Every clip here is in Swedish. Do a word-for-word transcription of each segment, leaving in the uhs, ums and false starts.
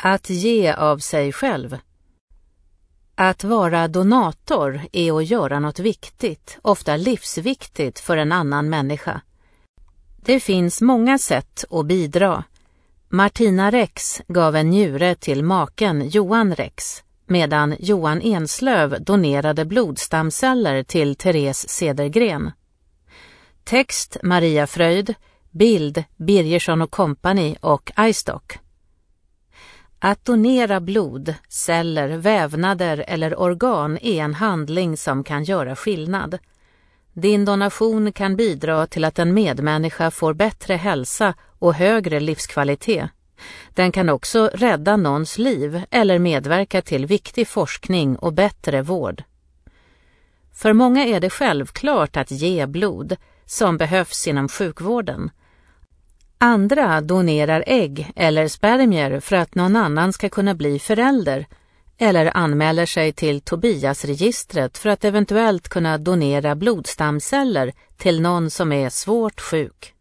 Att ge av sig själv. Att vara donator är att göra något viktigt, ofta livsviktigt för en annan människa. Det finns många sätt att bidra. Martina Rex gav en njure till maken Johan Rex, medan Johan Enslöv donerade blodstamceller till Therese Cedergren. Text Maria Fröjd, bild Birgersson och Company och iStock. Att donera blod, celler, vävnader eller organ är en handling som kan göra skillnad. Din donation kan bidra till att en medmänniska får bättre hälsa och högre livskvalitet. Den kan också rädda någons liv eller medverka till viktig forskning och bättre vård. För många är det självklart att ge blod, som behövs inom sjukvården. Andra donerar ägg eller spermier för att någon annan ska kunna bli förälder, eller anmäler sig till Tobias-registret för att eventuellt kunna donera blodstamceller till någon som är svårt sjuk.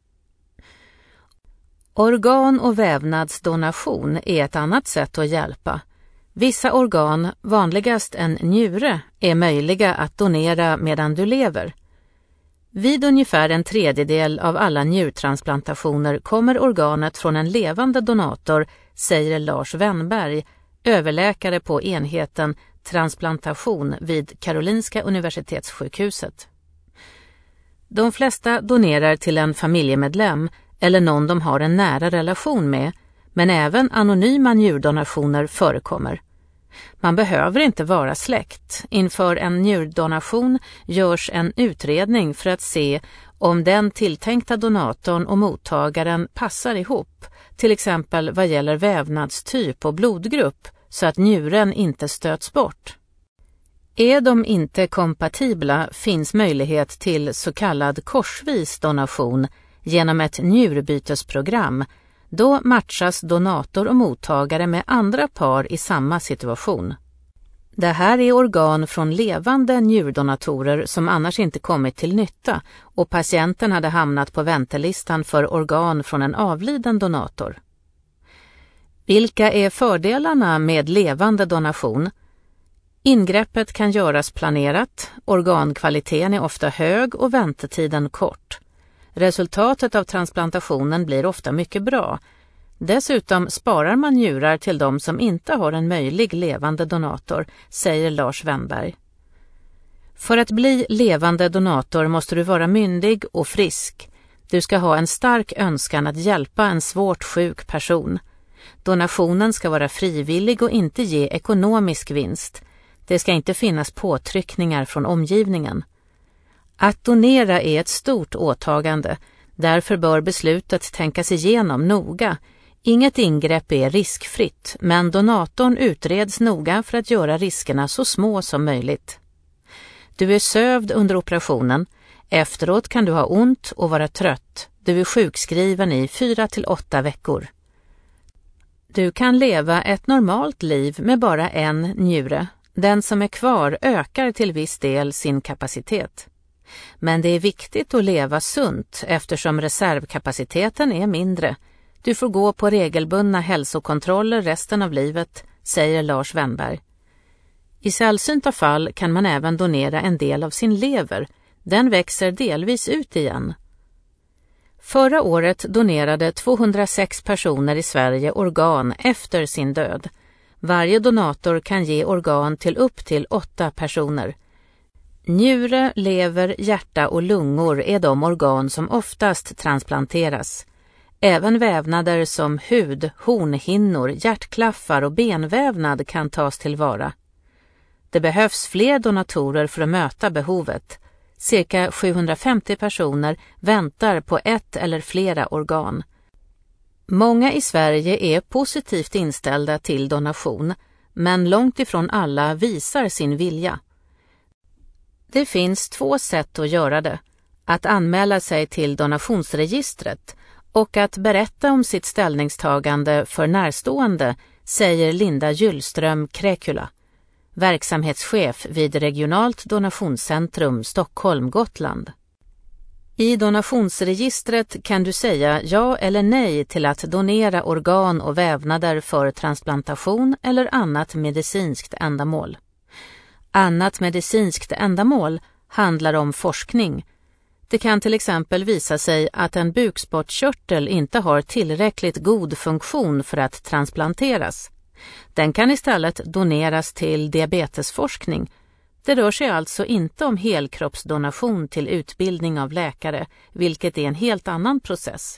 Organ- och vävnadsdonation är ett annat sätt att hjälpa. Vissa organ, vanligast en njure, är möjliga att donera medan du lever. Vid ungefär en tredjedel av alla njurtransplantationer kommer organet från en levande donator, säger Lars Wennberg, överläkare på enheten transplantation vid Karolinska universitetssjukhuset. De flesta donerar till en familjemedlem eller någon de har en nära relation med, men även anonyma njurdonationer förekommer. Man behöver inte vara släkt. Inför en njurdonation görs en utredning för att se om den tilltänkta donatorn och mottagaren passar ihop, till exempel vad gäller vävnadstyp och blodgrupp, så att njuren inte stöts bort. Är de inte kompatibla finns möjlighet till så kallad korsvis donation genom ett njurbytesprogram. Då matchas donator och mottagare med andra par i samma situation. Det här är organ från levande njurdonatorer som annars inte kommit till nytta, och patienten hade hamnat på väntelistan för organ från en avliden donator. Vilka är fördelarna med levande donation? Ingreppet kan göras planerat, organkvaliteten är ofta hög och väntetiden kort. Resultatet av transplantationen blir ofta mycket bra. Dessutom sparar man njurar till de som inte har en möjlig levande donator, säger Lars Wennberg. För att bli levande donator måste du vara myndig och frisk. Du ska ha en stark önskan att hjälpa en svårt sjuk person. Donationen ska vara frivillig och inte ge ekonomisk vinst. Det ska inte finnas påtryckningar från omgivningen. Att donera är ett stort åtagande, därför bör beslutet tänkas igenom noga. Inget ingrepp är riskfritt, men donatorn utreds noga för att göra riskerna så små som möjligt. Du är sövd under operationen. Efteråt kan du ha ont och vara trött. Du är sjukskriven i fyra till åtta veckor. Du kan leva ett normalt liv med bara en njure. Den som är kvar ökar till viss del sin kapacitet. Men det är viktigt att leva sunt eftersom reservkapaciteten är mindre. Du får gå på regelbundna hälsokontroller resten av livet, säger Lars Wennberg. I sällsynta fall kan man även donera en del av sin lever. Den växer delvis ut igen. Förra året donerade tvåhundrasex personer i Sverige organ efter sin död. Varje donator kan ge organ till upp till åtta personer. Njure, lever, hjärta och lungor är de organ som oftast transplanteras. Även vävnader som hud, hornhinnor, hjärtklaffar och benvävnad kan tas tillvara. Det behövs fler donatorer för att möta behovet. Cirka sjuhundrafemtio personer väntar på ett eller flera organ. Många i Sverige är positivt inställda till donation, men långt ifrån alla visar sin vilja. Det finns två sätt att göra det. Att anmäla sig till donationsregistret och att berätta om sitt ställningstagande för närstående, säger Linda Gyllström Krekula, verksamhetschef vid Regionalt donationscentrum Stockholm Gotland. I donationsregistret kan du säga ja eller nej till att donera organ och vävnader för transplantation eller annat medicinskt ändamål. Annat medicinskt ändamål handlar om forskning. Det kan till exempel visa sig att en bukspottkörtel inte har tillräckligt god funktion för att transplanteras. Den kan istället doneras till diabetesforskning. Det rör sig alltså inte om helkroppsdonation till utbildning av läkare, vilket är en helt annan process.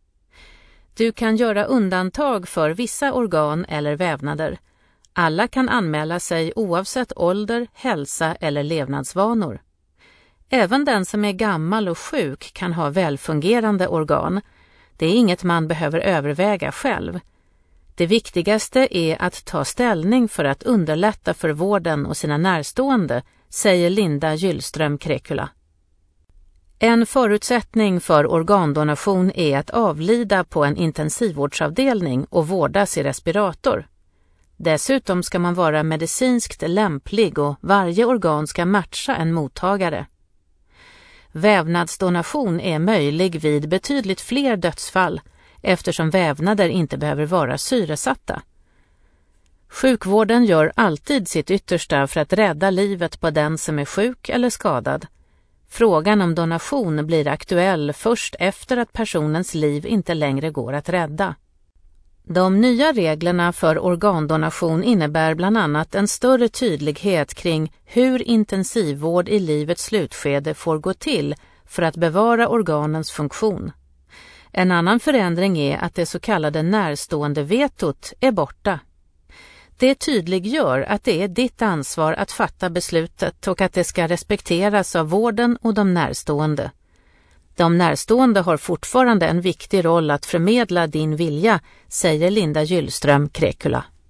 Du kan göra undantag för vissa organ eller vävnader. Alla kan anmäla sig oavsett ålder, hälsa eller levnadsvanor. Även den som är gammal och sjuk kan ha välfungerande organ. Det är inget man behöver överväga själv. Det viktigaste är att ta ställning för att underlätta för vården och sina närstående, säger Linda Gyllström Krekula. En förutsättning för organdonation är att avlida på en intensivvårdsavdelning och vårdas i respirator. Dessutom ska man vara medicinskt lämplig och varje organ ska matcha en mottagare. Vävnadsdonation är möjlig vid betydligt fler dödsfall eftersom vävnader inte behöver vara syresatta. Sjukvården gör alltid sitt yttersta för att rädda livet på den som är sjuk eller skadad. Frågan om donation blir aktuell först efter att personens liv inte längre går att rädda. De nya reglerna för organdonation innebär bland annat en större tydlighet kring hur intensivvård i livets slutskede får gå till för att bevara organens funktion. En annan förändring är att det så kallade närstående vetot är borta. Det tydliggör att det är ditt ansvar att fatta beslutet och att det ska respekteras av vården och de närstående. De närstående har fortfarande en viktig roll att förmedla din vilja, säger Linda Gyllström Krekula.